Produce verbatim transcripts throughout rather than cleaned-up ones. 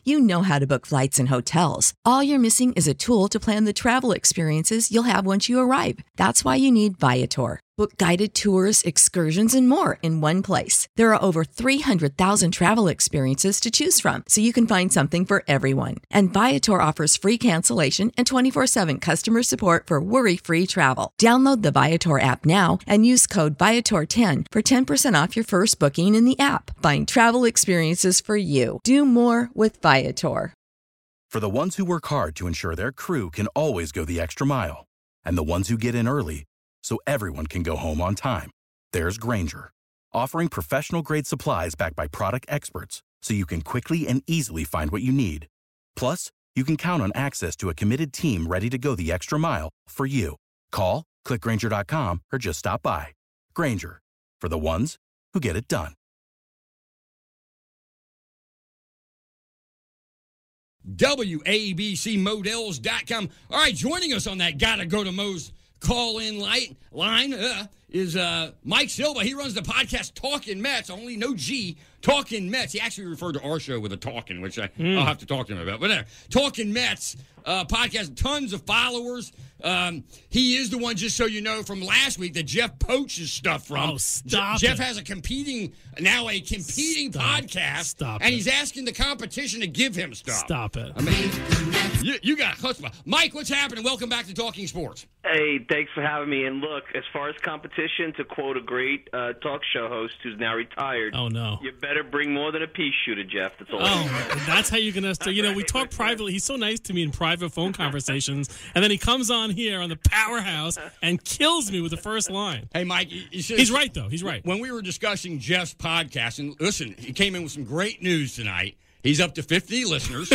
You know how to book flights and hotels. All you're missing is a tool to plan the travel experiences you'll have once you arrive. That's why you need Viator. Book guided tours, excursions, and more in one place. There are over three hundred thousand travel experiences to choose from, so you can find something for everyone. And Viator offers free cancellation and twenty-four seven customer support for worry-free travel. Download the Viator app now and use code Viator ten for ten percent off your first booking in the app. Find travel experiences for you. Do more with Viator. For the ones who work hard to ensure their crew can always go the extra mile, and the ones who get in early so everyone can go home on time, there's Grainger, offering professional-grade supplies backed by product experts so you can quickly and easily find what you need. Plus, you can count on access to a committed team ready to go the extra mile for you. Call, click Grainger dot com, or just stop by. Grainger, for the ones who get it done. W A B C Models dot com. All right, joining us on that Gotta Go to Mo's call-in light line uh, is uh, Mike Silva. He runs the podcast Talking Mets, only no G, Talking Mets. He actually referred to our show with a talking, which I, mm. I'll have to talk to him about. But anyway, Talking Mets uh, podcast, tons of followers. Um, he is the one, just so you know, from last week that Jeff poaches stuff from. Oh, stop Je- Jeff it. has a competing, now a competing Stop. podcast. Stop and it. he's asking the competition to give him stuff. Stop it. I mean, you, you got chutzpah. Mike, what's happening? Welcome back to Talking Sports. Hey, thanks for having me. And look, as far as competition, to quote a great uh, talk show host who's now retired, Oh, no. you better bring more than a pea shooter, Jeff. That's all. Oh, that's how you're going to, you know, we talk privately. He's so nice to me in private phone conversations. And then he comes on here on the Powerhouse and kills me with the first line. Hey, Mike. You, you should, He's right, though. He's right. When we were discussing Jeff's podcast, and listen, he came in with some great news tonight. He's up to fifty listeners.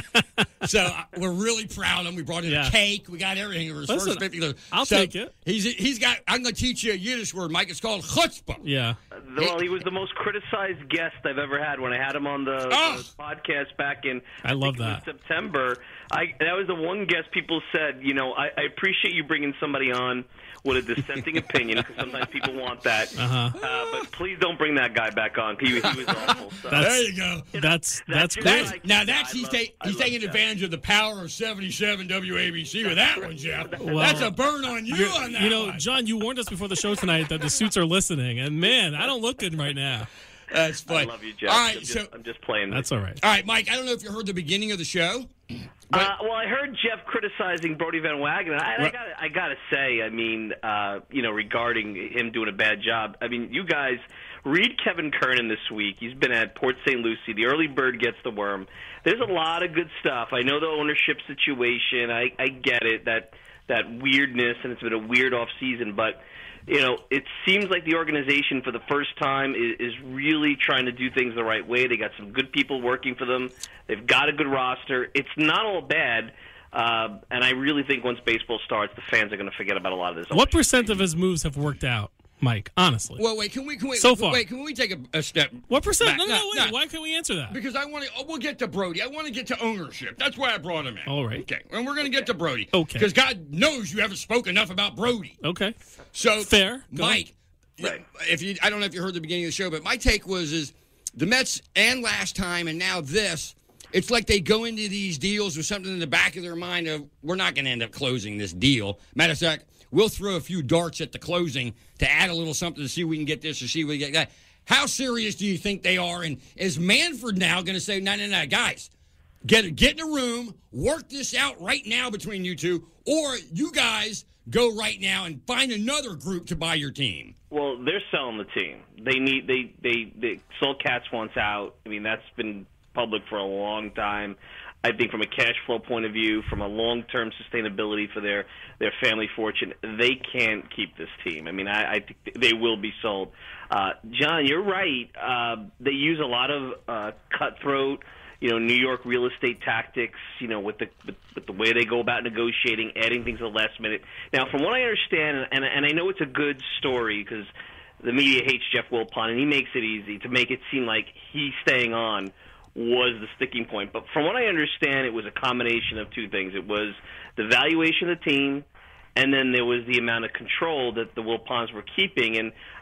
So uh, we're really proud of him. We brought in Yeah. a cake. We got everything. It was Listen, first fifty listeners. I'll so take it. He's he's got. I'm going to teach you a Yiddish word, Mike. It's called chutzpah. Yeah. Well, he was the most criticized guest I've ever had when I had him on the, Oh. the podcast back in I love think it was that. September. I that was the one guest people said, you know, I, I appreciate you bringing somebody on with a dissenting opinion because sometimes people want that. Uh-huh. Uh, but please don't bring that guy back on. He, he was awful. So. That's- There you go. That's that's That's- great. That's, like- now that's I he's, love- ta- I he's love taking Jeff. advantage of the power of seventy-seven W A B C with that one, Jeff. Well, that's a burn on you You're- on that You know, one. John, you warned us before the show tonight that the suits are listening. And, man, I don't look good right now. That's I funny. love you, Jeff. All right, I'm just, so I'm just playing. That's all right. all right, Mike. I don't know if you heard the beginning of the show. But, Uh, well, I heard Jeff criticizing Brody Van Wagenen. I, I Right. got I got to say, I mean, uh, you know, regarding him doing a bad job. I mean, you guys read Kevin Kernan this week. He's been at Port Saint Lucie. The early bird gets the worm. There's a lot of good stuff. I know the ownership situation. I, I get it, that that weirdness, and it's been a weird off season, but. You know, it seems like the organization for the first time is, is really trying to do things the right way. They got some good people working for them. They've got a good roster. It's not all bad, uh, and I really think once baseball starts, the fans are going to forget about a lot of this. What percent of his moves have worked out, Mike, honestly? well, wait. Can we? Can we? So far. Wait. Can we take a, a step? What percent? back? No, no, no, wait. no. Why can't we answer that? Because I want to. Oh, we'll get to Brody. I want to get to ownership. That's why I brought him in. All right. Okay. And we're going to get to Brody. Okay. Because God knows you haven't spoken enough about Brody. Okay. So Fair. Go Mike. Right. If you, I don't know if you heard the beginning of the show, but my take was is the Mets and last time and now this. It's like they go into these deals with something in the back of their mind of we're not going to end up closing this deal. Matter of fact, we'll throw a few darts at the closing to add a little something to see if we can get this or see if we can get that. How serious do you think they are? And is Manfred now going to say, no, no, no, guys, get get in a room, work this out right now between you two, or you guys go right now and find another group to buy your team? Well, they're selling the team. They need they they they sold Cats once out. I mean, that's been public for a long time. I think from a cash flow point of view, from a long-term sustainability for their, their family fortune, they can't keep this team. I mean, I, I think they will be sold. Uh, John, you're right. Uh, they use a lot of uh, cutthroat, you know, New York real estate tactics, you know, with the with, with the way they go about negotiating, adding things at the last minute. Now, from what I understand, and, and I know it's a good story because the media hates Jeff Wilpon, and he makes it easy to make it seem like he's staying on was the sticking point. But from what I understand, it was a combination of two things. It was the valuation of the team, and then there was the amount of control that the Wilpons were keeping. And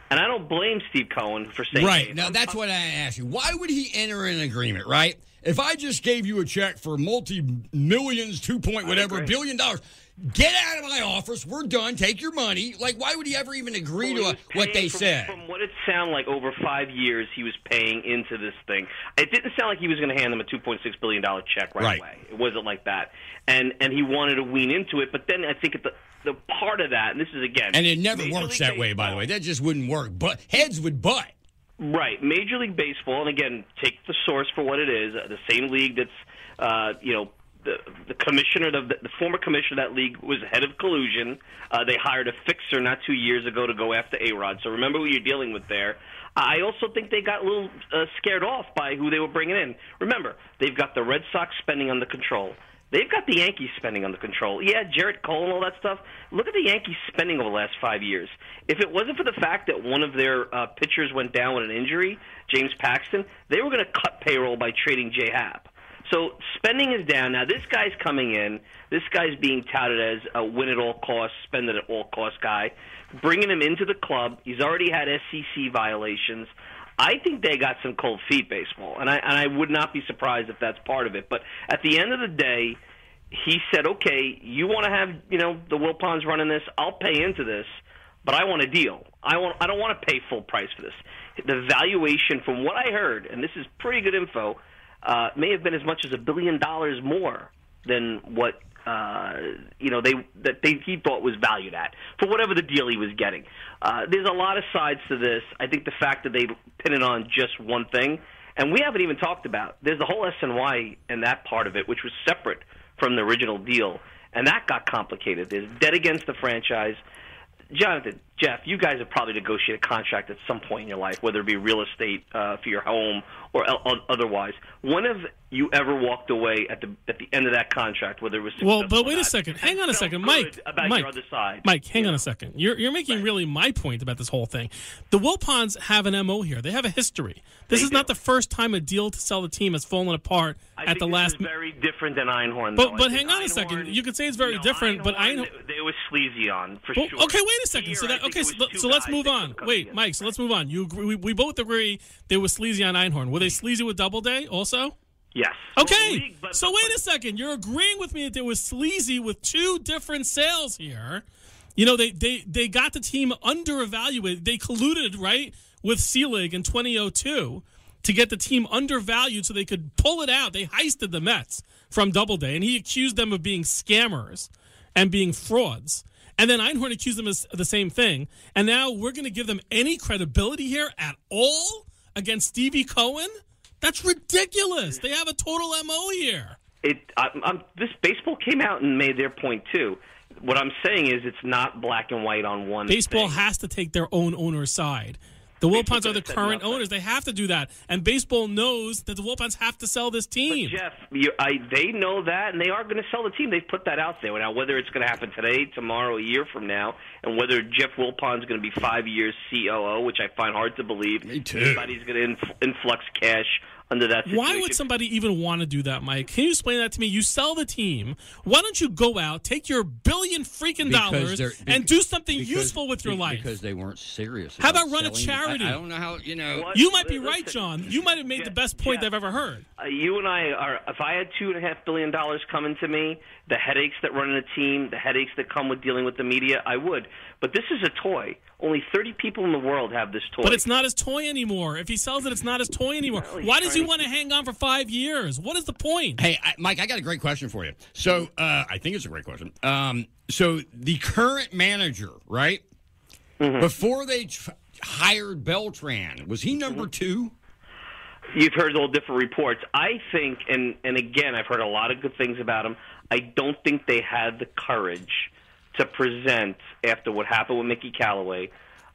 And I don't blame Steve Cohen for saying right. Hey, Now, I'm, that's I'm, what I asked you. Why would he enter an agreement, right? If I just gave you a check for multi-millions, two point whatever, billion dollars, get out of my office, we're done, take your money. Like, why would he ever even agree well, to a, what they from, said? From what it sounded like, over five years, he was paying into this thing. It didn't sound like he was going to hand them a two point six billion dollars check right, right away. It wasn't like that. And and he wanted to wean into it, but then I think at the, the part of that, and this is, again... And it never Major works League that way, Baseball. by the way. That just wouldn't work. But heads would butt. Right. Major League Baseball, and again, take the source for what it is, the same league that's, uh, you know, the, the commissioner, the, the former commissioner of that league was head of collusion. Uh, they hired a fixer not two years ago to go after A-Rod. So remember who you're dealing with there. I also think they got a little uh, scared off by who they were bringing in. Remember, they've got the Red Sox spending under control. They've got the Yankees spending under control. Yeah, Jarrett Cole and all that stuff. Look at the Yankees spending over the last five years. If it wasn't for the fact that one of their uh, pitchers went down with an injury, James Paxton, they were going to cut payroll by trading J Happ. So spending is down. Now, this guy's coming in. This guy's being touted as a win-at-all-costs, spend-at-all-costs guy. Bringing him into the club. He's already had S E C violations. I think they got some cold feet, baseball, and I and I would not be surprised if that's part of it. But at the end of the day, he said, "Okay, you want to have you know the Wilpons running this? I'll pay into this, but I want a deal. I want I don't want to pay full price for this. The valuation, from what I heard, and this is pretty good info, uh, may have been as much as a billion dollars more than what." Uh, you know, they that they he thought was valued at for whatever the deal he was getting. Uh, there's a lot of sides to this. I think the fact that they pin it on just one thing, and we haven't even talked about. There's the whole S N Y and that part of it, which was separate from the original deal, and that got complicated. There's debt against the franchise. Jonathan, Jeff, you guys have probably negotiated a contract at some point in your life, whether it be real estate uh, for your home or el- otherwise. When have you ever walked away at the at the end of that contract, whether it was well? But wait a a second. Hang on a second, Mike. About Mike, your other side. Mike, hang you on know? a second. You're you're making right. really my point about this whole thing. The Wilpons have an M O here. They have a history. This they is do. not the first time a deal to sell the team has fallen apart I at think the this last. Is very different than Einhorn. But though. but I hang on Einhorn, a second. You could say it's very you know, different, Einhorn, but I know. They, they were sleazy on for Well, sure. okay, wait a second. Here, so that I think okay, it so, was two so let's guys move that on. could've come Wait, together. Mike. So let's move on. You agree, we, we both agree they were sleazy on Einhorn. Were they sleazy with Doubleday also? Yes. Okay. Well, league, but, so but, wait a second. You're agreeing with me that there was sleazy with two different sales here. You know, they they they got the team under-evaluated. They colluded, right, with Selig in twenty oh two to get the team undervalued so they could pull it out. They heisted the Mets from Doubleday, and he accused them of being scammers and being frauds. And then Einhorn accused them of the same thing. And now we're going to give them any credibility here at all against Stevie Cohen? That's ridiculous. They have a total M O here. It, I, I'm, this baseball came out and made their point, too. What I'm saying is it's not black and white on one Baseball thing. has to take their own owner's side. The Wilpons are the said current nothing. owners. They have to do that. And baseball knows that the Wilpons have to sell this team. But Jeff, you, I, they know that, and they are going to sell the team. They've put that out there. Now, whether it's going to happen today, tomorrow, a year from now, and whether Jeff Wilpon's going to be five years C O O, which I find hard to believe. Me too. Anybody's going to inf- influx cash under that situation. Why would somebody even want to do that, Mike? Can you explain that to me? You sell the team. Why don't you go out, take your billion freaking Because dollars, they're- and do something because- useful with your be- life? Because they weren't serious. How about run a selling- charity? I, I don't know how, you know. What? You might be Listen, right, John. You might have made Jeff, the best point Jeff, I've ever heard. Uh, you and I are. If I had two and a half billion dollars coming to me, the headaches that run in a team, the headaches that come with dealing with the media, I would. But this is a toy. Only thirty people in the world have this toy. But it's not his toy anymore. If he sells it, it's not his toy anymore. Well, he's Why does he trying want to hang on for five years? What is the point? Hey, I, Mike, I got a great question for you. So, uh, I think it's a great question. Um, so, the current manager, right? Mm-hmm. Before they tr- hired Beltran, was he number Mm-hmm. two? You've heard all different reports. I think, and, and again, I've heard a lot of good things about him. I don't think they had the courage to present, after what happened with Mickey Callaway,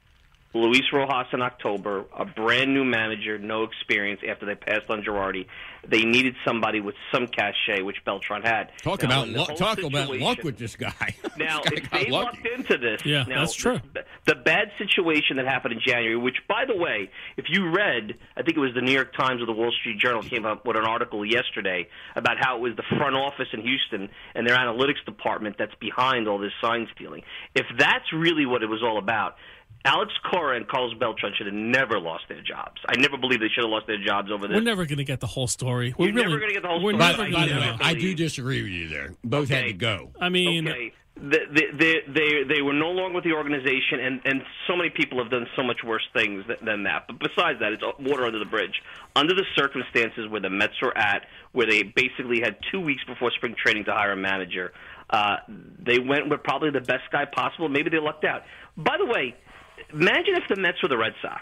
Luis Rojas in October, a brand-new manager, no experience after they passed on Girardi. They needed somebody with some cachet, which Beltran had. Talk Now, about in the luck, whole talk about situation- luck with this guy. Now, This guy if got they lucky. lucked into this, Yeah, now, that's true. The, the bad situation that happened in January, which, by the way, if you read, I think it was the New York Times or the Wall Street Journal came up with an article yesterday about how it was the front office in Houston and their analytics department that's behind all this sign stealing. If that's really what it was all about, Alex Cora and Carlos Beltran should have never lost their jobs. I never believe they should have lost their jobs over this. We're never going to get the whole story. We're You're really, never going to get the whole we're story. Never By, gonna by the get way, it. I do disagree with you there. Both Okay. had to go. I mean, Okay. They, they, they, they, they were no longer with the organization, and, and so many people have done so much worse things th- than that. But besides that, it's water under the bridge. Under the circumstances where the Mets were at, where they basically had two weeks before spring training to hire a manager, uh, they went with probably the best guy possible. Maybe they lucked out. By the way, imagine if the Mets were the Red Sox,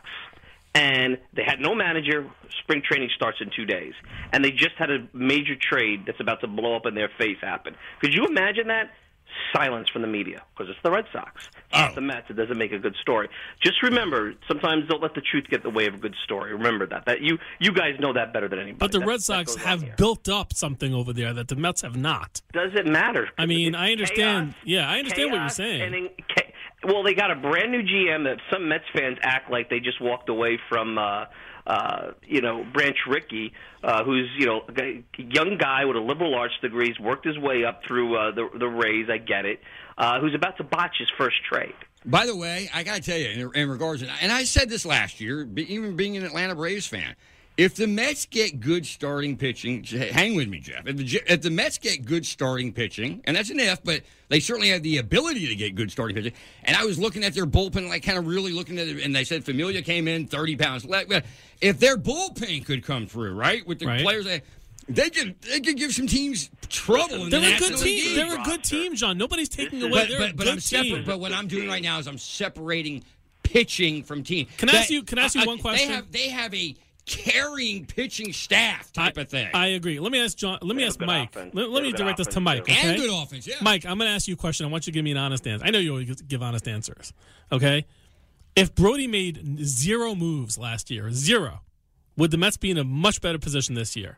and they had no manager, spring training starts in two days, and they just had a major trade that's about to blow up in their face happen. Could you imagine that? Silence from the media, because it's the Red Sox. It's Oh. not the Mets. It doesn't make a good story. Just remember, sometimes don't let the truth get in the way of a good story. Remember that. That you you guys know that better than anybody. but the That- Red that Sox goes on have here. built up something over there that the Mets have not. Does it matter? I mean, It's I understand. chaos. Yeah, I understand what you're Chaos saying. and in, cha- well, they got a brand new G M that some Mets fans act like they just walked away from. Uh, uh, you know, Branch Rickey, uh, who's, you know, a young guy with a liberal arts degree, he's worked his way up through uh, the, the Rays, I get it, uh, who's about to botch his first trade. By the way, I got to tell you, in, in regards to, and I said this last year, be- even being an Atlanta Braves fan, if the Mets get good starting pitching, hang with me, Jeff. If the, if the Mets get good starting pitching, and that's an if, but they certainly have the ability to get good starting pitching. And I was looking at their bullpen, like kind of really looking at it, and they said Familia came in thirty pounds. If their bullpen could come through, right, with the Right. players, they, they could they could give some teams trouble in the They're a good National team. League. They're a good roster. team, John. Nobody's taking This is- away. But, They're but, a but good I'm separ- team. But what I'm doing right now is I'm separating pitching from team. Can I ask you- can I ask you uh, one question? They have they have a carrying pitching staff type I, of thing. I agree. Let me ask John. Let me They have ask good Mike. offense. Let, They let have me good direct this to offense, Mike. too. Okay? and good offense, yeah. Mike, I'm going to ask you a question. I want you to give me an honest answer. I know you always give honest answers. Okay? If Brody made zero moves last year, zero, would the Mets be in a much better position this year?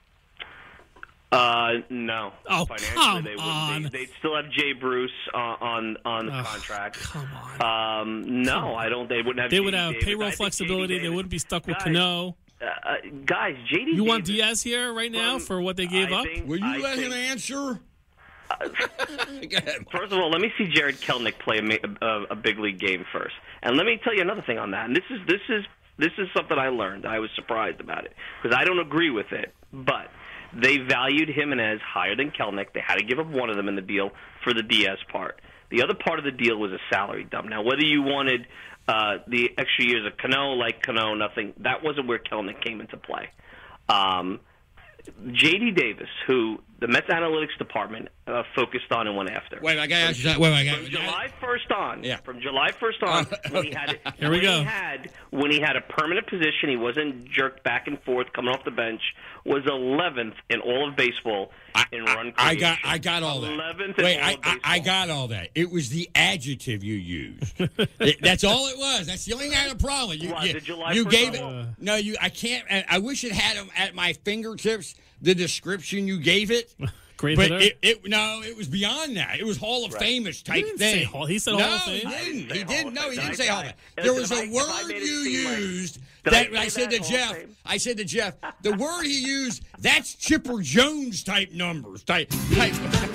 Uh, no. Oh, Financially, come they wouldn't. on. They, they'd still have Jay Bruce uh, on on the Oh, contract. Come on. Um, no, I don't. They wouldn't have. They J D would have Davis. I payroll think flexibility. J D They Davis- wouldn't be stuck with Guys, Cano. Uh, uh, guys, J D. You want Davis Diaz here right now from- for what they gave I up? think- Will you I let think- him answer? Go ahead. First of all, let me see Jared Kelnick play a, ma- a, a big league game first, and let me tell you another thing on that. And this is this is this is something I learned. I was surprised about it because I don't agree with it, but they valued Jimenez higher than Kelnick. They had to give up one of them in the deal for the Diaz part. The other part of the deal was a salary dump. Now, whether you wanted uh, the extra years of Cano, like Cano, nothing, that wasn't where Kelnick came into play. Um, J D. Davis, who the Mets analytics department uh, focused on and went after. Wait, I got to ask you something. Wait, wait, I From got July first on, Yeah. from July first on, when he had Here we when go. he had when he had a permanent position, he wasn't jerked back and forth coming off the bench. Was eleventh in all of baseball in I, run I creation. got, I got all that. eleventh in Wait, all I, of I, I baseball. got all that. It was the adjective you used. It- that's all it was. That's the only thing I had a problem. You, What, you, the July you first gave it. one? No, you. I can't. I I wish it had them at my fingertips. The description you gave it. Great But hitter. it, it no, it was beyond that. It was Hall of Right. Famous type He didn't thing. say Hall- he said no, Hall of Fame? he I didn't. didn't say He Hall didn't. of No, Fame. he Did didn't I say say- Hall of Fame. Listen, There was if a I- if I word made it you seem like- used Did I that say I said to that, Hall of Jeff. Fame? I said to Jeff, the word he used. That's Chipper Jones type numbers. Type. type.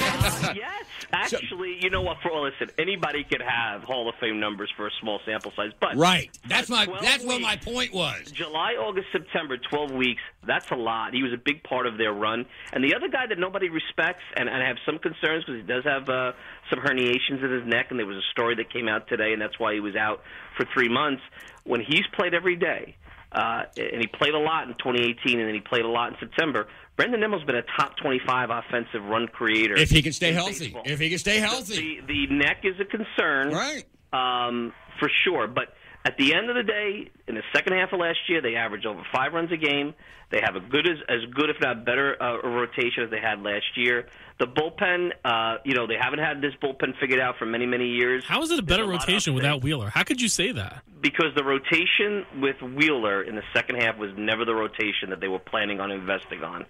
Yes, actually, you know what? For listen, anybody could have Hall of Fame numbers for a small sample size, but Right. That's my. twelve That's what weeks. my point was. July, August, September, twelve weeks, that's a lot. He was a big part of their run. And the other guy that nobody respects, and, and I have some concerns because he does have uh, some herniations in his neck, and there was a story that came out today, and that's why he was out for three months. When he's played every day, uh, and he played a lot in twenty eighteen, and then he played a lot in September, Brendan Nimmo's been a top twenty-five offensive run creator. If he can stay in healthy. baseball. If he can stay healthy. The, the neck is a concern. Right. Um, for sure. But at the end of the day, in the second half of last year, they averaged over five runs a game. They have a good as, as good, if not better, uh, rotation as they had last year. The bullpen, uh, you know, they haven't had this bullpen figured out for many, many years. How is it a better There's a lot of rotation upside. without Wheeler? How could you say that? Because the rotation with Wheeler in the second half was never the rotation that they were planning on investing on.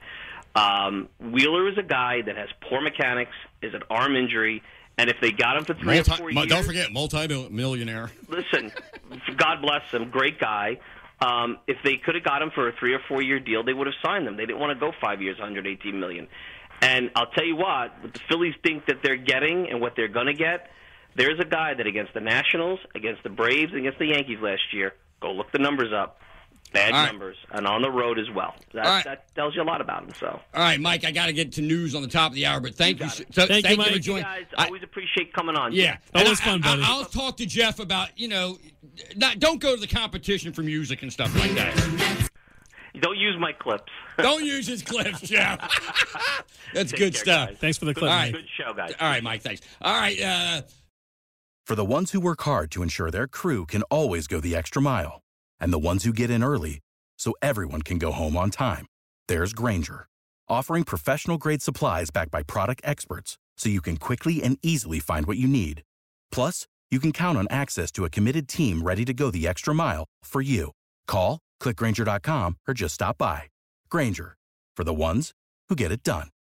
Um, Wheeler is a guy that has poor mechanics, is an arm injury, and if they got him for three Multi- or four mu- years, don't forget, multi-millionaire. listen, God bless him, great guy. Um, if they could have got him for a three or four year deal, they would have signed him. They didn't want to go five years, one hundred eighteen million dollars. And I'll tell you what, what the Phillies think that they're getting and what they're going to get, There's a guy that against the Nationals, against the Braves, against the Yankees last year, go look the numbers up. Bad All right. numbers, and on the road as well. That, All right. that tells you a lot about him. So, All right, Mike, I got to get to news on the top of the hour, but thank you. You so, got so, Thank thank you, you for Mike. you joining. guys I- always appreciate coming on. Yeah, That And was I- fun, I- buddy. I'll talk to Jeff about, you know, not, don't go to the competition for music and stuff like that. Don't use my clips. Don't use his clips, Jeff. That's Take good care, stuff. guys. Thanks for the clip, All Mike. right. Good show, guys. All right, Mike, thanks. All right, uh, For the ones who work hard to ensure their crew can always go the extra mile, and the ones who get in early so everyone can go home on time, there's Grainger, offering professional-grade supplies backed by product experts so you can quickly and easily find what you need. Plus, you can count on access to a committed team ready to go the extra mile for you. Call, click Grainger dot com, or just stop by. Grainger, for the ones who get it done.